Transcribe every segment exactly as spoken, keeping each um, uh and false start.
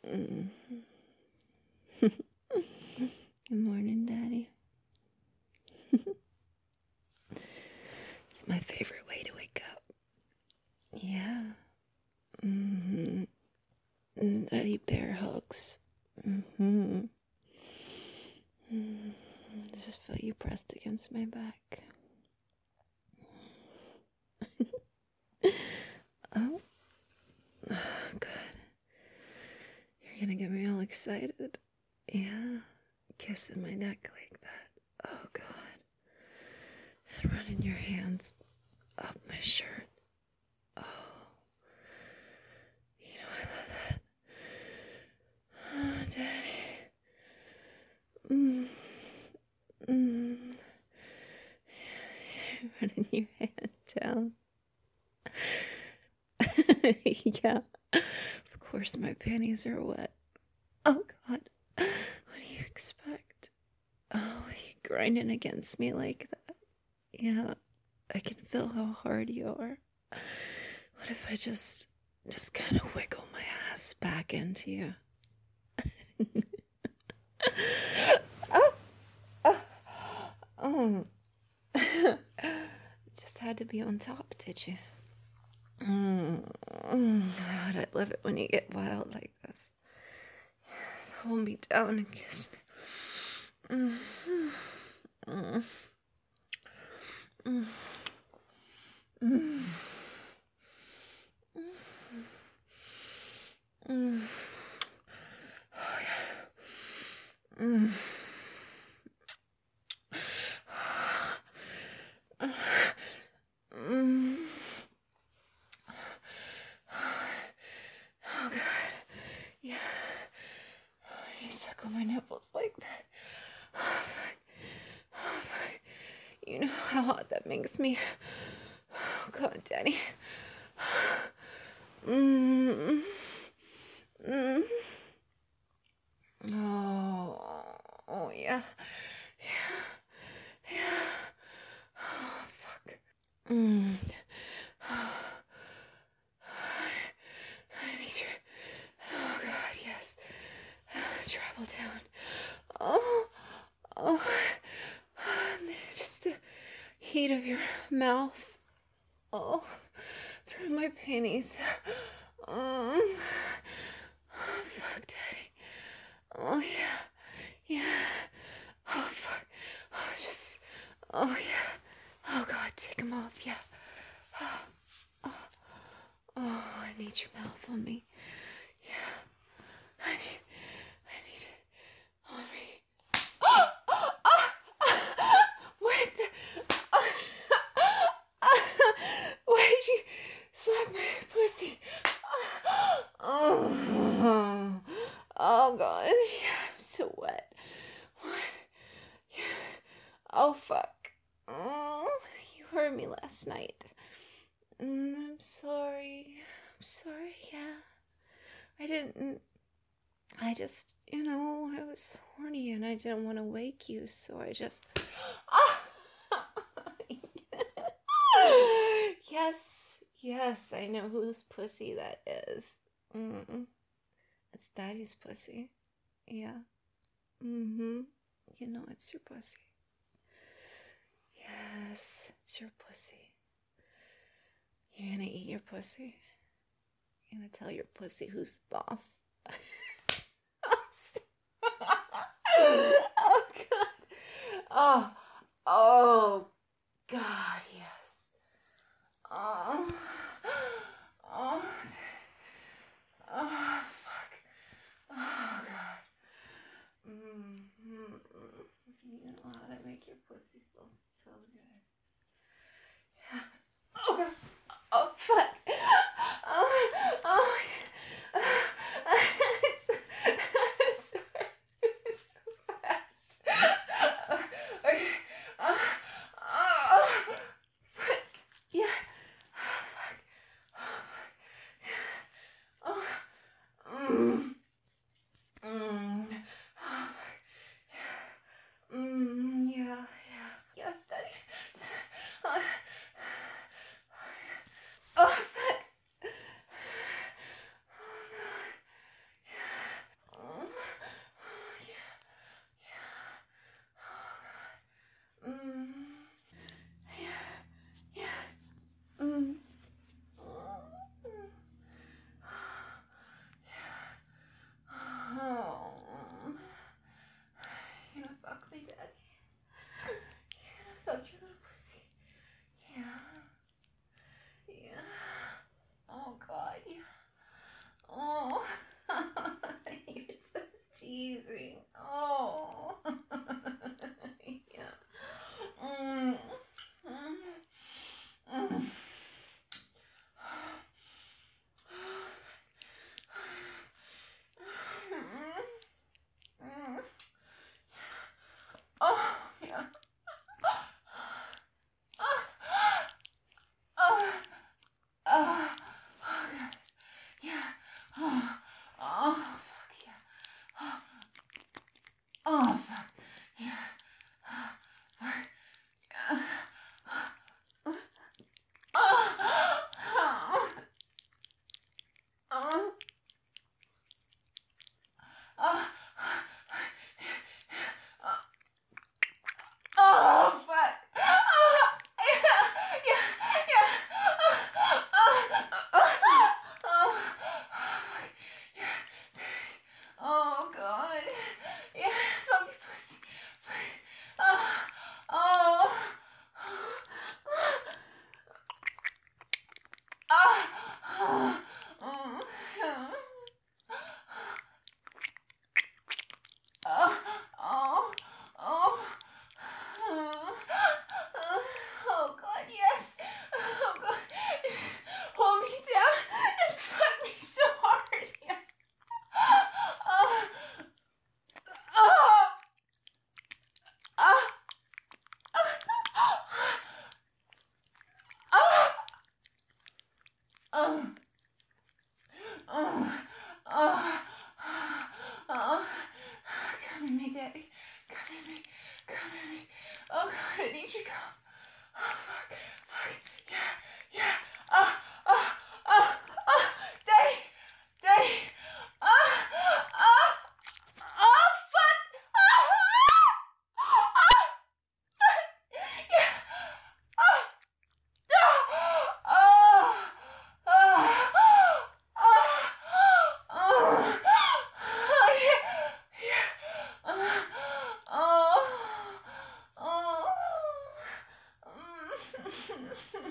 Mm. Good morning, Daddy. It's my favorite way to wake up. Yeah. Mm-hmm. Daddy bear hugs. Mm-hmm. Mm-hmm. Just feel you pressed against my back. Oh. Oh, God. You're gonna get me all excited. Yeah. Kissing my neck like that. Oh, God. And running your hands up my shirt. Oh. You know I love that. Oh, Daddy. Mm. Mm. Running your hand down. Yeah. Of course my panties are wet. Oh, God. What do you expect? Oh, you grinding against me like that. Yeah. I can feel how hard you are. What if I just, just kind of wiggle my ass back into you? Oh, oh, oh. Just had to be on top, did you? Mm, God, I love it when you get wild like this. Hold me down and kiss me. Mm, mm, mm, mm, mm. Oh, yeah. Mm. Mm. Oh, God. Yeah. You suckle my nipples like that. Oh, fuck. Oh, fuck. You know how hot that makes me. Oh, God, Daddy. Mm. Mm. Oh. Oh, yeah. Yeah. Yeah. Oh, fuck. Mm. I need your... Oh, God, yes. Travel down. Oh. Oh. Just the heat of your mouth. Oh. Through my panties. Um. Oh, fuck, Daddy. Oh, yeah. Yeah. Oh, fuck. Oh, just... Oh, yeah. Oh, God, take them off, yeah. Oh, oh, oh, I need your mouth on me. Yeah. I need... I need it on me. Oh, oh, oh, what the... Why did you slap my pussy? Oh, oh, God. Yeah, I'm so wet. What? Yeah. Oh, fuck. Oh, you hurt me last night. Mm, I'm sorry. I'm sorry, yeah. I didn't... I just, you know, I was horny and I didn't want to wake you, so I just... Ah! Yes, yes, I know whose pussy that is. Mm. It's Daddy's pussy. Yeah. Mm-hmm. You know it's your pussy. Yes, it's your pussy. You're gonna eat your pussy. You're gonna tell your pussy who's boss. Oh, God. Oh, oh, God, yes. Oh, oh, oh, fuck. Oh, God. Mm-hmm. You know how to make your pussy feel so good. Yeah. Oh, God. Oh, fuck. Oh, oh, it's, it's, it's so fast. Oh, okay. Oh, oh, fuck. Yeah. Oh, fuck. Oh, fuck. Oh, mm. Mm. Oh, fuck. Mm, yeah, yeah. Yes, Daddy. Oh, oh, fuck. Oh, God. Oh, fuck yeah. Oh, fuck yeah. Fuck yeah. Oh, oh, oh, fuck. Oh, yeah, yeah, yeah. Oh, oh, oh, yeah. Oh, God. Yeah, fuck pussy. Oh, oh. Ah, oh, mm, oh, oh, oh, oh, God, yes. Oh, God. Hold me down and fuck me so hard. Yeah. Oh, oh, oh, oh, oh, oh, oh, oh. Come at me, Daddy. Come at me. Come at me. Oh, God, I need you to come. Oh, fuck. Fuck. Yeah. Yeah. Oh, oh, oh, oh. Daddy. Daddy. Oh, oh, oh, fuck. Oh, oh, oh, fuck. Yeah. Oh, oh, oh, oh, oh, oh, oh, yeah. Yeah. Oh, oh, oh, mm.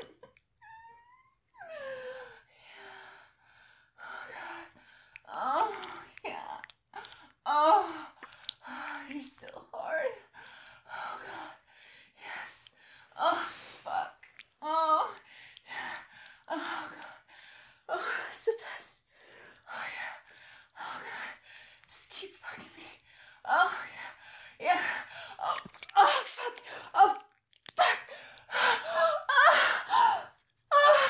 Oh, yeah. Oh, oh, you're so hard. Oh, God. Yes. Oh, fuck. Oh, yeah. Oh, God. Oh, it's the best. Oh, yeah. Oh, God. Just keep fucking me. Oh, yeah. Yeah. Oh, oh, fuck. Oh, fuck. Oh, oh, oh,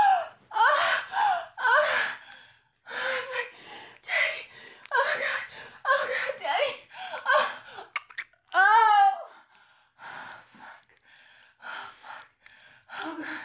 oh, fuck. Daddy. Oh, God. Oh, God, Daddy. Oh, oh. Oh, fuck. Oh, God.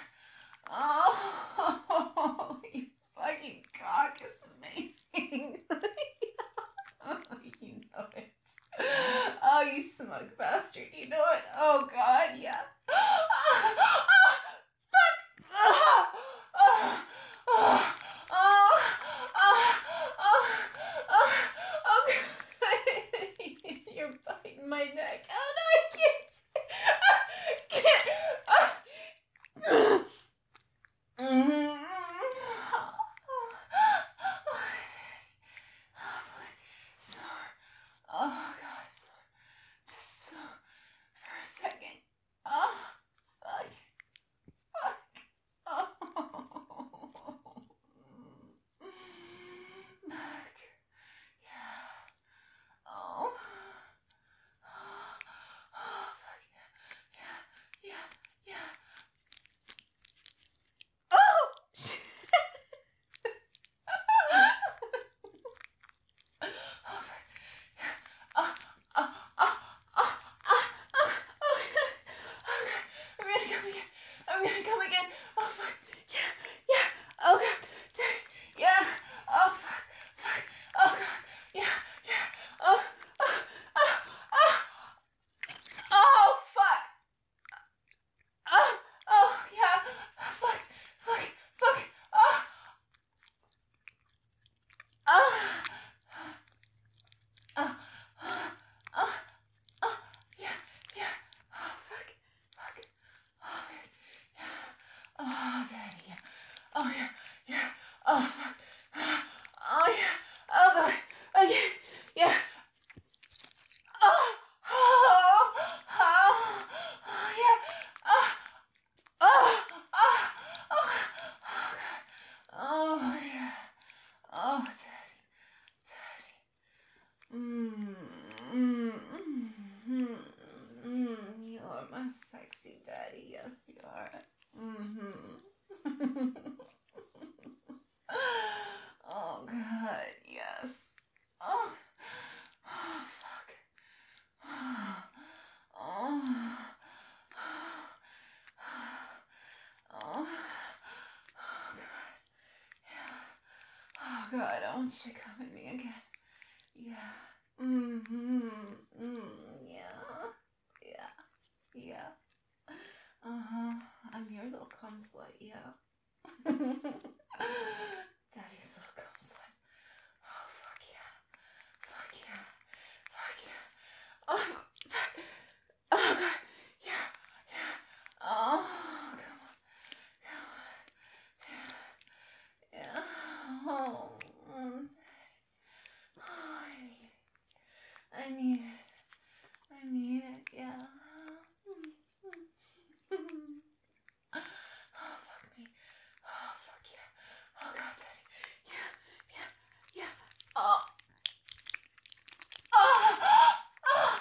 Oh, you fucking cock is amazing. Oh, you know it. Oh, you smug bastard. You know it. Oh, God, yeah. Oh, oh, fuck. Oh, oh, oh, oh, oh, oh, oh, oh, God. You're biting my neck. Oh, no, I can't. I can't. Oh. Mm-hmm. Oh, sore. Oh, God, sore. Just so for a second. Oh, fuck. Fuck. Oh. Fuck. Yeah. Oh. Oh, fuck. Yeah. Yeah. Yeah. Yeah. Oh! Oh, oh, oh, oh, oh, oh, oh, God. I'm gonna come again. I'm gonna come again. Oh, fuck. Yeah, yeah. Oh, God. Daddy. Yeah. Oh, fuck. Fuck. Oh, God. Yeah, yeah. Oh, oh, oh, oh. Oh, fuck. Oh, oh, yeah. Fuck, fuck, fuck. Oh. Oh. Oh. Oh. Oh. Yeah. Yeah. Oh, fuck. Fuck. Oh, yeah. Oh, Daddy. Yeah. Oh, yeah. Yeah. Oh, fuck. Oh, yeah. Oh, God. Again. Yeah. Oh. Oh. Oh. Oh, yeah. Oh. Oh. Oh. Oh. Oh, God. Oh, yeah. Oh, Daddy. Daddy. Mmm. Mmm. Mmm. Mmm. You are my sexy daddy. Yes, you are. Mm-hmm. Oh, God. God, I want you to come at me again. Yeah. Mm-hmm. Mm, yeah. Yeah. Yeah. Uh-huh. I'm your little cum slut, yeah. Daddy's little cum slut. Oh, fuck yeah. Fuck yeah. Fuck yeah. Oh, fuck. Oh, God. Yeah. Yeah. Oh, come on. Come on. Yeah. Yeah. Oh. Mm. Oh, I need it. I need it. I need it. Yeah. Oh, fuck me. Oh, fuck yeah. Oh, God, Daddy. Yeah. Yeah. Yeah. Oh. Oh. Oh.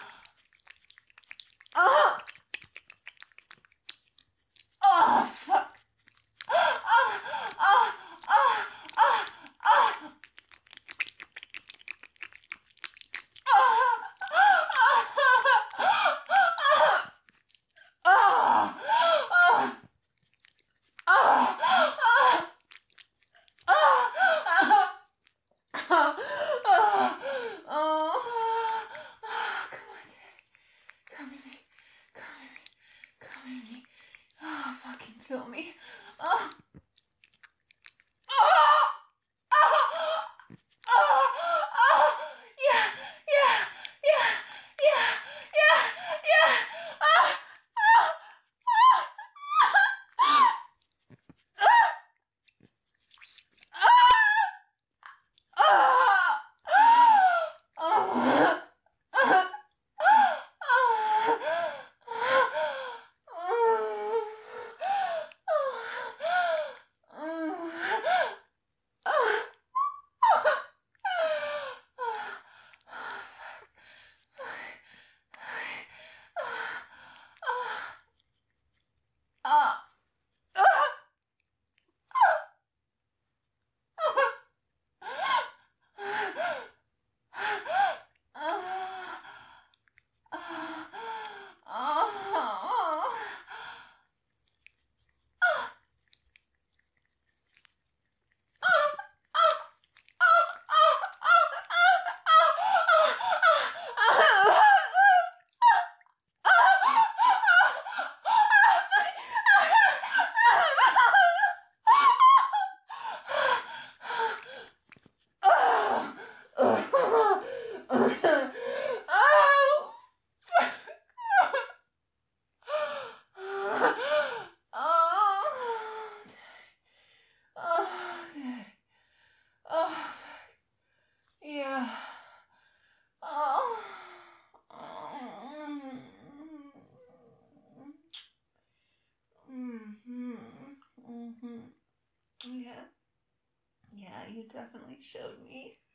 Oh. Oh, fuck. Oh. Oh. Oh. Oh. Oh. Feel me. Oh. Oh. Oh. Oh. Oh. Yeah. Yeah. Yeah. Yeah. Yeah. Yeah. Oh. Oh. Yeah. Oh. Mm-hmm. Mm-hmm. Yeah. Yeah, you definitely showed me.